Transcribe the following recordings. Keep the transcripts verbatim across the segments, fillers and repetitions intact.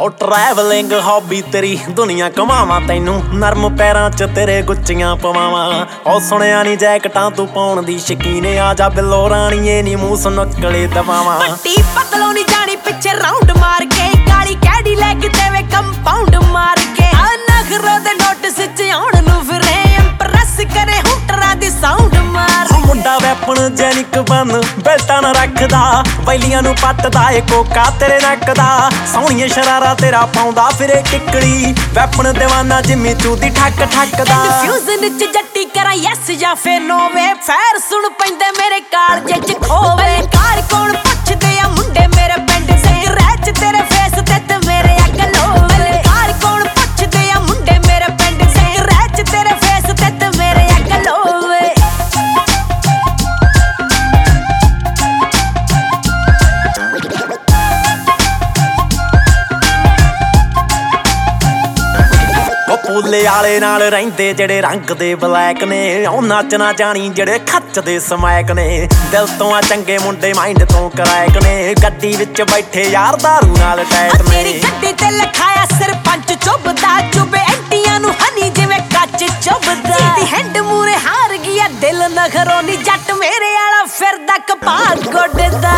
ਉਹ travelling hobby ਤੇਰੀ ਦੁਨੀਆ ਘੁਮਾਵਾਂ ਤੈਨੂੰ ਨਰਮ ਪੈਰਾਂ 'ਚ ਤੇਰੇ ਗੁੱਚੀਆਂ ਪਵਾਵਾਂ। ਉਹ ਸੁਣਿਆ ਨੀ ਜੈਕਟਾਂ ਤੂੰ ਪਾਉਣ ਦੀ ਸ਼ਕੀਨ ਆ ਜਾ ਬਿੱਲੋ ਰਾਣੀਏ ਨੀ ਮੂੰਹ ਸੁਨਕਲੇ ਦਵਾਵਾਂ। ਪੱਟੀ ਪਤਲੋਂ ਨੀ ਜਾਣੀ ਪਿੱਛੇ ਰਾਉਂਡ ਮਾਰ ਕੇ ਕਾਲੀ ਕੈਡੀ ਲੈ ਕੇ ਦੇਵੇ ਕੰਪਾਊਂਡ ਮਾਰ ਕੇ ਆ ਨਖਰੋ ਦੇ ਨੋਟਿਸ 'ਚ ਆਉਣ ਨੂੰ ਫਿਰੇ ਇੰਪ੍ਰੈਸ ਕਰੇ ਹੁਟਰਾਂ ਦੀ ਸਾਊਂਡ ਮਾਰ। ਮੁੰਡਾ ਵੈਪਨ ਜੈਨਿਕ ਬਨ ਬੈਲਟਾਂ ਨਾ ਰੱਖਦਾ ਵੈਲੀਆਂ ਨੂੰ ਪੱਟਦਾ ਏ ਕੋਕਾ ਤੇਰੇ ਨੱਕ ਦਾ ਸੋਹਣੀਏ ਸ਼ਰਾਰਾ ਤੇਰਾ ਪਾਉਂਦਾ ਫਿਰੇ ਕਿੱਕੜੀ ਵੈਪਨ ਦੀਵਾਨਾ ਜਿੰਮੀ ਚੂ ਦੀ ਠੱਕ ਠੱਕ ਦਾ। ਕਨਫਿਊਜ਼ਨ 'ਚ ਜੱਟੀ ਕਰਾਂ ਯੈਸ ਜਾਂ ਫੇਰ ਨੋ ਵੇ ਫੈਰ ਸੁਣ ਪੈਂਦੇ ਮੇਰੇ ਕਾਲਜੇ 'ਚ ਖੋਵੇ ਕਾਰ ਕੌਣ ਪੁੱਛਦੇ ਆ ਮੁੰਡੇ ਮੇਰੇ ਪਿੰਡ ਸਿਗਰੈਟ ਤੇਰੇ ਫੇਸ ਤੇ ਤੇ ਮੇਰੇ ਅੱਗ ਲੋਵੇ ਕਾਰ ਕੌਣ ਪੁੱਛਦੇ ਆ ਮੁੰਡੇ ਮੇਰੇ ਪਿੰਡ ਸਿਗਰੈਟ ਤੇਰੇ ਫੇਸ ਤੇ ਤੇ ਮੇਰੇ ਅੱਗ ਲੋਵੇ। ਪੂਲੇ ਆਲੇ ਨਾਲ ਰਹਿੰਦੇ ਜਿਹੜੇ ਰੰਗ ਦੇ ਬਲੈਕ ਨੇ ਉਹ ਨੱਚ ਨਾ ਜਾਣੀ ਜਿਹੜੇ ਖੱਚ ਦੇ ਸਮੈਕ ਨੇ ਦਿਲ ਤੋਂ ਆ ਚੰਗੇ ਮੁੰਡੇ ਮਾਈਂਡ ਤੋਂ ਕਰਾਇਕ ਨੇ ਗੱਡੀ ਵਿੱਚ ਬੈਠੇ ਯਾਰ ਦਾਰੂ ਨਾਲ ਟੈਟ ਨੇ। ਤੇਰੀ ਗੱਡੀ ਤੇ ਲਿਖਾਇਆ ਸਰਪੰਚ ਚੁੱਭਦਾ ਚੁੱਭੇ ਐਂਟੀਆਂ ਨੂੰ ਹਨੀ ਜਿਵੇਂ ਕੱਚ ਚੁੱਭਦਾ ਦੀ ਹੈਂਡ ਮੂਰੇ ਹਾਰ ਗਿਆ ਦਿਲ ਨਖਰੋਂ ਨੀ ਜੱਟ ਮੇਰੇ ਵਾਲਾ ਫਿਰਦਾ ਕਪਾਹ ਗੋਡਦਾ।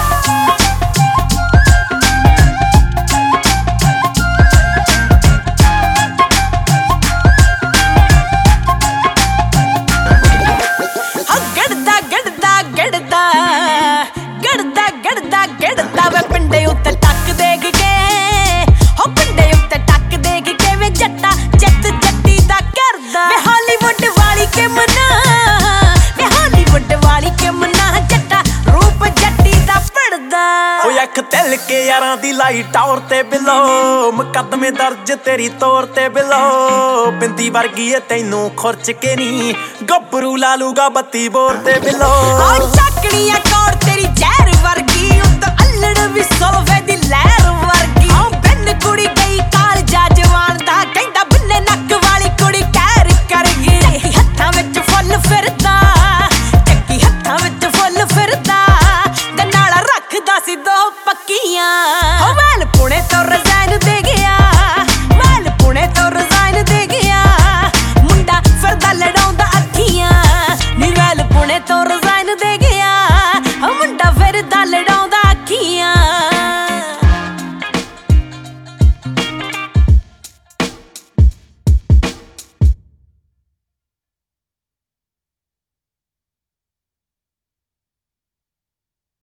ਗੜਦਾ ਗੜਦਾ ਗੜਦਾ ਵੇ ਪਿੰਡੇ ਉੱਤੇ ਟੱਕ ਦੇਖ ਕੇ ਹੋ ਪਿੰਡੇ ਉੱਤੇ ਟੱਕ ਦੇਖ ਕੇ ਵੇ ਜੱਟਾ ਜੱਟ ਜੱਟੀ ਦਾ ਕਰਦਾ ਵੇ ਹਾਲੀਵੁੱਡ ਵਾਲੀ ਕੇ ਮਨਾ ਵੇ ਹਾਲੀਵੁੱਡ ਵਾਲੀ ਕੇ ਮਨਾ ਜੱਟਾ ਰੂਪ ਜੱਟੀ ਦਾ ਪੜਦਾ। ਓਏ ਅੱਖ ਤਿਲ ਕੇ ਯਾਰਾਂ ਦੀ ਲਾਈ ਟੌਰ ਤੇ ਬਿਲੋ ਮੁਕੱਦਮੇ ਦਰਜ ਤੇਰੀ ਤੋਰ ਤੇ ਬਿਲੋ ਬਿੰਦੀ ਵਰਗੀ ਏ ਤੈਨੂੰ ਖੁਰਚ ਕੇ ਨੀ ਗੱਭਰੂ ਲਾ ਲੂਗਾ ਬੱਤੀ ਬੋਰ ਤੇ ਬਿਲੋ। ਆ ਚੱਕਣੀਆਂ ਕੌੜ ਤੇਰੀ ਜ਼ਹਿਰ ਵਰਗੀ ਉੱਤ ਅਲੜ ਵੀ ਸੋਵੇ ਦੀ ਲਹਿਰ ਵਰਗੀ ਆ ਬਿੰਨ ਕੁੜੀ ਗਈ ਕਾਲਜਾ 'ਚ